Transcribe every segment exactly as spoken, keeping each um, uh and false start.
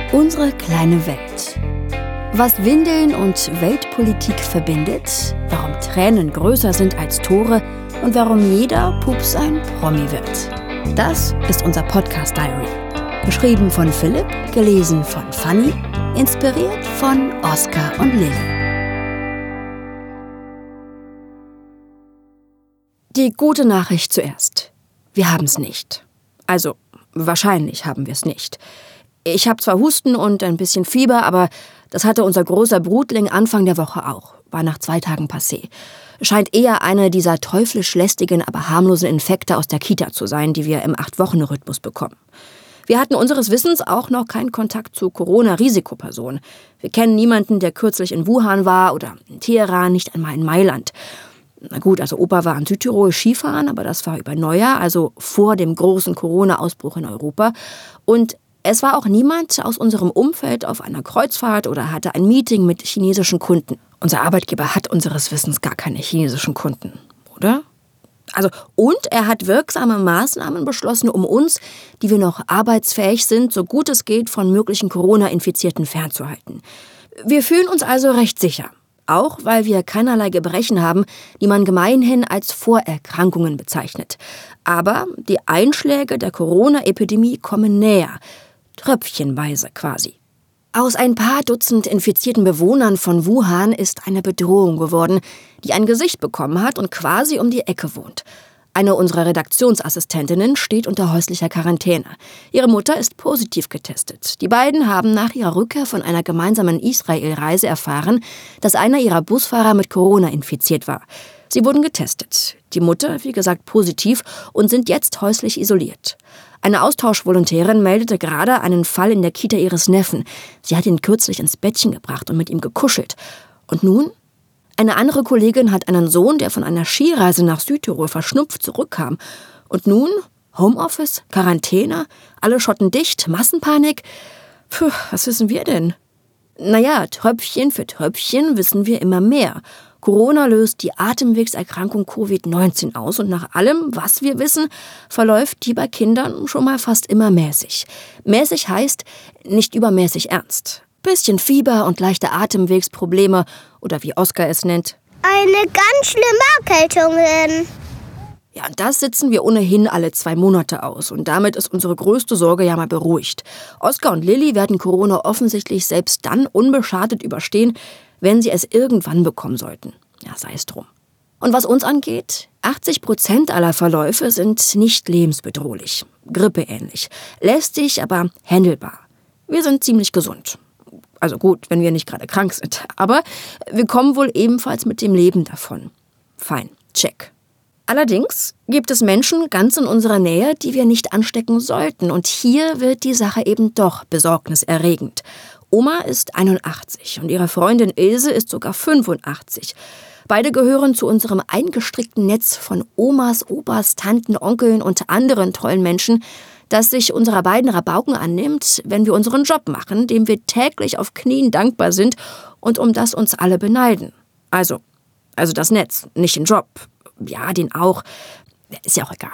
Unsere kleine Welt. Was Windeln und Weltpolitik verbindet, warum Tränen größer sind als Tore und warum jeder Pups ein Promi wird. Das ist unser Podcast-Diary. Geschrieben von Philipp, gelesen von Fanny, inspiriert von Oskar und Lilly. Die gute Nachricht zuerst. Wir haben es nicht. Also, wahrscheinlich haben wir es nicht. Ich habe zwar Husten und ein bisschen Fieber, aber das hatte unser großer Brutling Anfang der Woche auch. War nach zwei Tagen passé. Scheint eher einer dieser teuflisch lästigen, aber harmlosen Infekte aus der Kita zu sein, die wir im Acht-Wochen-Rhythmus bekommen. Wir hatten unseres Wissens auch noch keinen Kontakt zu Corona-Risikopersonen. Wir kennen niemanden, der kürzlich in Wuhan war oder in Teheran, nicht einmal in Mailand. Na gut, also Opa war in Südtirol Skifahren, aber das war über Neujahr, also vor dem großen Corona-Ausbruch in Europa. Und es war auch niemand aus unserem Umfeld auf einer Kreuzfahrt oder hatte ein Meeting mit chinesischen Kunden. Unser Arbeitgeber hat unseres Wissens gar keine chinesischen Kunden, oder? Also, und er hat wirksame Maßnahmen beschlossen, um uns, die wir noch arbeitsfähig sind, so gut es geht, von möglichen Corona-Infizierten fernzuhalten. Wir fühlen uns also recht sicher. Auch weil wir keinerlei Gebrechen haben, die man gemeinhin als Vorerkrankungen bezeichnet. Aber die Einschläge der Corona-Epidemie kommen näher. Tröpfchenweise quasi. Aus ein paar Dutzend infizierten Bewohnern von Wuhan ist eine Bedrohung geworden, die ein Gesicht bekommen hat und quasi um die Ecke wohnt. Eine unserer Redaktionsassistentinnen steht unter häuslicher Quarantäne. Ihre Mutter ist positiv getestet. Die beiden haben nach ihrer Rückkehr von einer gemeinsamen Israel-Reise erfahren, dass einer ihrer Busfahrer mit Corona infiziert war. Sie wurden getestet. Die Mutter, wie gesagt, positiv und sind jetzt häuslich isoliert. Eine Austauschvolontärin meldete gerade einen Fall in der Kita ihres Neffen. Sie hat ihn kürzlich ins Bettchen gebracht und mit ihm gekuschelt. Und nun? Eine andere Kollegin hat einen Sohn, der von einer Skireise nach Südtirol verschnupft zurückkam. Und nun? Homeoffice? Quarantäne? Alle Schotten dicht? Massenpanik? Puh, was wissen wir denn? Naja, Tröpfchen für Tröpfchen wissen wir immer mehr. Corona löst die Atemwegserkrankung Covid neunzehn aus und nach allem, was wir wissen, verläuft die bei Kindern schon mal fast immer mäßig. Mäßig heißt nicht übermäßig ernst. Bisschen Fieber und leichte Atemwegsprobleme oder wie Oskar es nennt. Eine ganz schlimme Erkältung. Ja, und das sitzen wir ohnehin alle zwei Monate aus und damit ist unsere größte Sorge ja mal beruhigt. Oskar und Lilly werden Corona offensichtlich selbst dann unbeschadet überstehen, wenn sie es irgendwann bekommen sollten. Ja, sei es drum. Und was uns angeht, achtzig Prozent aller Verläufe sind nicht lebensbedrohlich, grippeähnlich, lästig, aber händelbar. Wir sind ziemlich gesund. Also gut, wenn wir nicht gerade krank sind. Aber wir kommen wohl ebenfalls mit dem Leben davon. Fein, check. Allerdings gibt es Menschen ganz in unserer Nähe, die wir nicht anstecken sollten. Und hier wird die Sache eben doch besorgniserregend. Oma ist einundachtzig und ihre Freundin Ilse ist sogar fünfundachtzig. Beide gehören zu unserem eingestrickten Netz von Omas, Opas, Tanten, Onkeln und anderen tollen Menschen, das sich unserer beiden Rabauken annimmt, wenn wir unseren Job machen, dem wir täglich auf Knien dankbar sind und um das uns alle beneiden. Also, also das Netz, nicht den Job. Ja, den auch. Ist ja auch egal.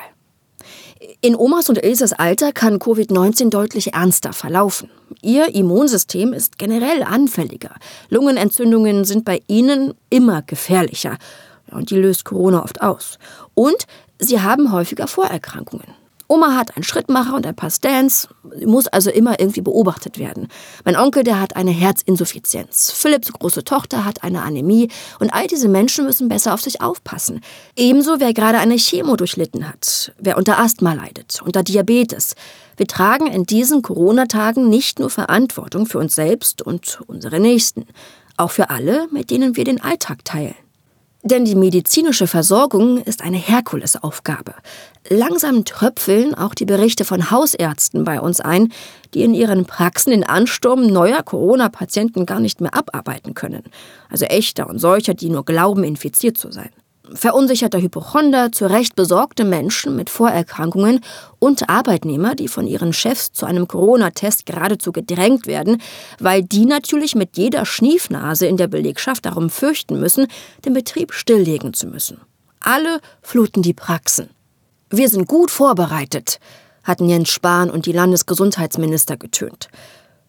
In Omas und Ilses Alter kann Covid neunzehn deutlich ernster verlaufen. Ihr Immunsystem ist generell anfälliger. Lungenentzündungen sind bei ihnen immer gefährlicher. Und die löst Corona oft aus. Und sie haben häufiger Vorerkrankungen. Oma hat einen Schrittmacher und ein paar Stents, muss also immer irgendwie beobachtet werden. Mein Onkel, der hat eine Herzinsuffizienz. Philipps große Tochter hat eine Anämie und all diese Menschen müssen besser auf sich aufpassen. Ebenso wer gerade eine Chemo durchlitten hat, wer unter Asthma leidet, unter Diabetes. Wir tragen in diesen Corona-Tagen nicht nur Verantwortung für uns selbst und unsere Nächsten, auch für alle, mit denen wir den Alltag teilen. Denn die medizinische Versorgung ist eine Herkulesaufgabe. Langsam tröpfeln auch die Berichte von Hausärzten bei uns ein, die in ihren Praxen den Ansturm neuer Corona-Patienten gar nicht mehr abarbeiten können. Also echter und solcher, die nur glauben, infiziert zu sein. Verunsicherte Hypochonder, zu Recht besorgte Menschen mit Vorerkrankungen und Arbeitnehmer, die von ihren Chefs zu einem Corona-Test geradezu gedrängt werden, weil die natürlich mit jeder Schniefnase in der Belegschaft darum fürchten müssen, den Betrieb stilllegen zu müssen. Alle fluten die Praxen. Wir sind gut vorbereitet, hatten Jens Spahn und die Landesgesundheitsminister getönt.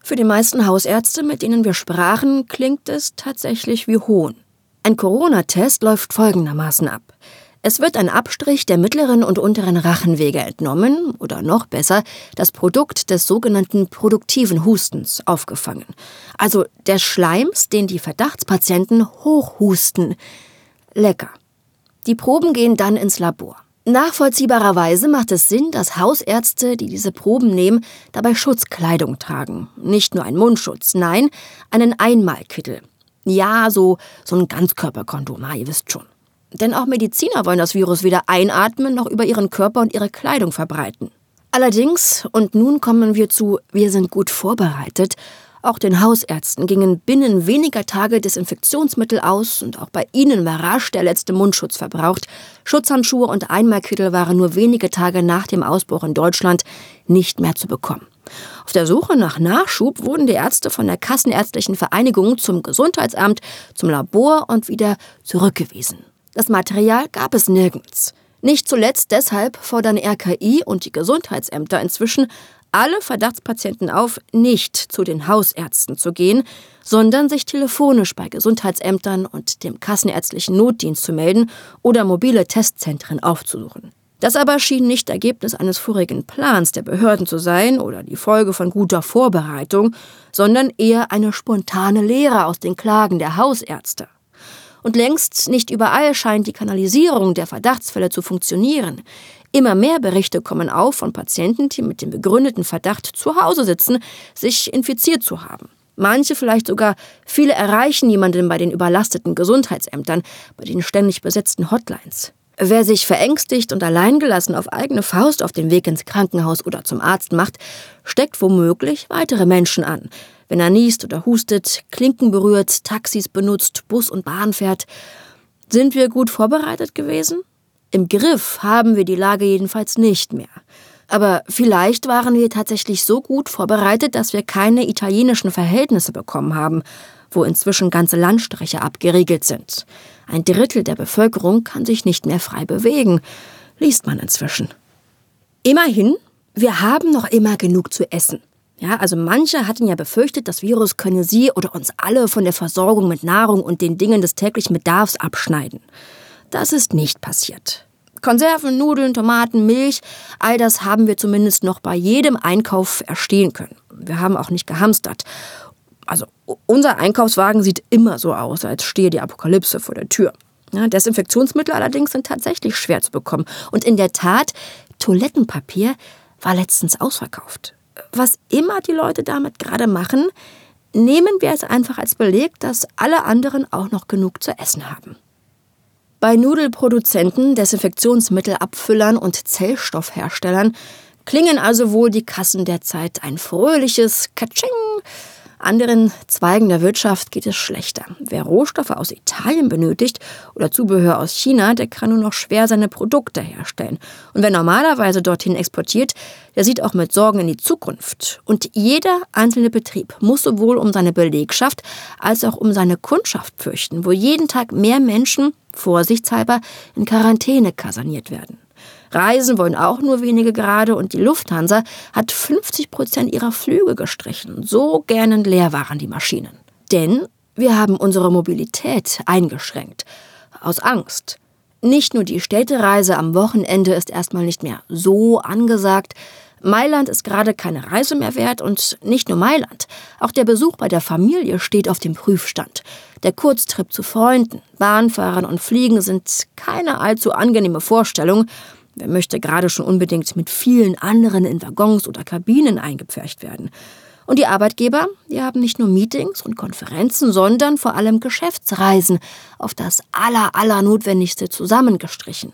Für die meisten Hausärzte, mit denen wir sprachen, klingt es tatsächlich wie Hohn. Ein Corona-Test läuft folgendermaßen ab. Es wird ein Abstrich der mittleren und unteren Rachenwege entnommen oder noch besser das Produkt des sogenannten produktiven Hustens aufgefangen. Also des Schleims, den die Verdachtspatienten hochhusten. Lecker. Die Proben gehen dann ins Labor. Nachvollziehbarerweise macht es Sinn, dass Hausärzte, die diese Proben nehmen, dabei Schutzkleidung tragen. Nicht nur einen Mundschutz, nein, einen Einmalkittel. Ja, so, so ein Ganzkörperkondom, ah, ihr wisst schon. Denn auch Mediziner wollen das Virus weder einatmen noch über ihren Körper und ihre Kleidung verbreiten. Allerdings, und nun kommen wir zu, wir sind gut vorbereitet, auch den Hausärzten gingen binnen weniger Tage Desinfektionsmittel aus und auch bei ihnen war rasch der letzte Mundschutz verbraucht. Schutzhandschuhe und Einmalkittel waren nur wenige Tage nach dem Ausbruch in Deutschland nicht mehr zu bekommen. Auf der Suche nach Nachschub wurden die Ärzte von der Kassenärztlichen Vereinigung zum Gesundheitsamt, zum Labor und wieder zurückgewiesen. Das Material gab es nirgends. Nicht zuletzt deshalb fordern R K I und die Gesundheitsämter inzwischen alle Verdachtspatienten auf, nicht zu den Hausärzten zu gehen, sondern sich telefonisch bei Gesundheitsämtern und dem kassenärztlichen Notdienst zu melden oder mobile Testzentren aufzusuchen. Das aber schien nicht Ergebnis eines vorigen Plans der Behörden zu sein oder die Folge von guter Vorbereitung, sondern eher eine spontane Lehre aus den Klagen der Hausärzte. Und längst nicht überall scheint die Kanalisierung der Verdachtsfälle zu funktionieren. Immer mehr Berichte kommen auf von Patienten, die mit dem begründeten Verdacht zu Hause sitzen, sich infiziert zu haben. Manche vielleicht sogar, viele erreichen niemanden bei den überlasteten Gesundheitsämtern, bei den ständig besetzten Hotlines. Wer sich verängstigt und alleingelassen auf eigene Faust auf den Weg ins Krankenhaus oder zum Arzt macht, steckt womöglich weitere Menschen an. Wenn er niest oder hustet, Klinken berührt, Taxis benutzt, Bus und Bahn fährt. Sind wir gut vorbereitet gewesen? Im Griff haben wir die Lage jedenfalls nicht mehr. Aber vielleicht waren wir tatsächlich so gut vorbereitet, dass wir keine italienischen Verhältnisse bekommen haben, wo inzwischen ganze Landstriche abgeriegelt sind. Ein Drittel der Bevölkerung kann sich nicht mehr frei bewegen, liest man inzwischen. Immerhin, wir haben noch immer genug zu essen. Ja, also manche hatten ja befürchtet, das Virus könne sie oder uns alle von der Versorgung mit Nahrung und den Dingen des täglichen Bedarfs abschneiden. Das ist nicht passiert. Konserven, Nudeln, Tomaten, Milch, all das haben wir zumindest noch bei jedem Einkauf erstehen können. Wir haben auch nicht gehamstert. Also unser Einkaufswagen sieht immer so aus, als stehe die Apokalypse vor der Tür. Ja, Desinfektionsmittel allerdings sind tatsächlich schwer zu bekommen. Und in der Tat, Toilettenpapier war letztens ausverkauft. Was immer die Leute damit gerade machen, nehmen wir es einfach als Beleg, dass alle anderen auch noch genug zu essen haben. Bei Nudelproduzenten, Desinfektionsmittelabfüllern und Zellstoffherstellern klingen also wohl die Kassen derzeit ein fröhliches Katsching. Anderen Zweigen der Wirtschaft geht es schlechter. Wer Rohstoffe aus Italien benötigt oder Zubehör aus China, der kann nur noch schwer seine Produkte herstellen. Und wer normalerweise dorthin exportiert, der sieht auch mit Sorgen in die Zukunft. Und jeder einzelne Betrieb muss sowohl um seine Belegschaft als auch um seine Kundschaft fürchten, wo jeden Tag mehr Menschen, vorsichtshalber, in Quarantäne kaserniert werden. Reisen wollen auch nur wenige gerade und die Lufthansa hat fünfzig Prozent ihrer Flüge gestrichen. So gähnend leer waren die Maschinen. Denn wir haben unsere Mobilität eingeschränkt. Aus Angst. Nicht nur die Städtereise am Wochenende ist erstmal nicht mehr so angesagt. Mailand ist gerade keine Reise mehr wert und nicht nur Mailand. Auch der Besuch bei der Familie steht auf dem Prüfstand. Der Kurztrip zu Freunden, Bahnfahren und Fliegen sind keine allzu angenehme Vorstellung. Wer möchte gerade schon unbedingt mit vielen anderen in Waggons oder Kabinen eingepfercht werden? Und die Arbeitgeber, die haben nicht nur Meetings und Konferenzen, sondern vor allem Geschäftsreisen auf das aller, aller Notwendigste zusammengestrichen.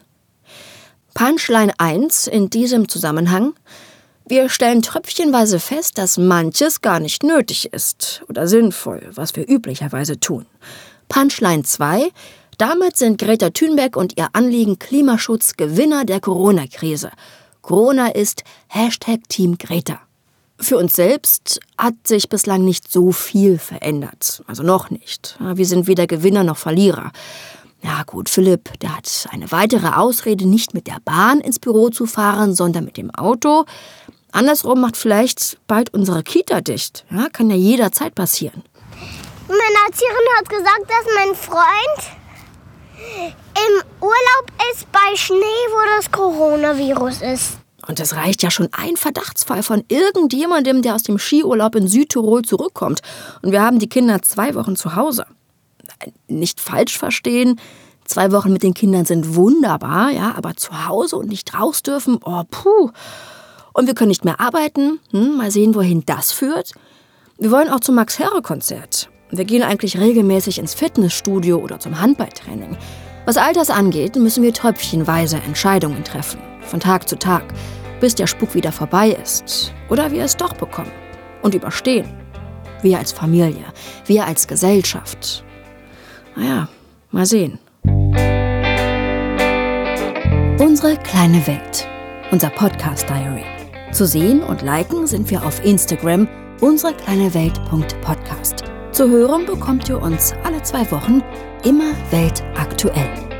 Punchline eins in diesem Zusammenhang: Wir stellen tröpfchenweise fest, dass manches gar nicht nötig ist oder sinnvoll, was wir üblicherweise tun. Punchline zwei: Damit sind Greta Thunberg und ihr Anliegen Klimaschutz Gewinner der Corona-Krise. Corona ist Hashtag Team Greta. Für uns selbst hat sich bislang nicht so viel verändert. Also noch nicht. Wir sind weder Gewinner noch Verlierer. Ja gut, Philipp, der hat eine weitere Ausrede, nicht mit der Bahn ins Büro zu fahren, sondern mit dem Auto. Andersrum macht vielleicht bald unsere Kita dicht. Ja, kann ja jederzeit passieren. Meine Erzieherin hat gesagt, dass mein Freund im Urlaub ist bei Schnee, wo das Coronavirus ist. Und es reicht ja schon ein Verdachtsfall von irgendjemandem, der aus dem Skiurlaub in Südtirol zurückkommt. Und wir haben die Kinder zwei Wochen zu Hause. Nicht falsch verstehen, zwei Wochen mit den Kindern sind wunderbar, ja, aber zu Hause und nicht raus dürfen, oh puh. Und wir können nicht mehr arbeiten, hm, mal sehen, wohin das führt. Wir wollen auch zum Max-Herre-Konzert. Wir gehen eigentlich regelmäßig ins Fitnessstudio oder zum Handballtraining. Was all das angeht, müssen wir tröpfchenweise Entscheidungen treffen. Von Tag zu Tag, bis der Spuk wieder vorbei ist. Oder wir es doch bekommen und überstehen. Wir als Familie, wir als Gesellschaft. Naja, mal sehen. Unsere kleine Welt. Unser Podcast-Diary. Zu sehen und liken sind wir auf Instagram unserekleinewelt punkt podcast. Zu hören bekommt ihr uns alle zwei Wochen immer weltaktuell.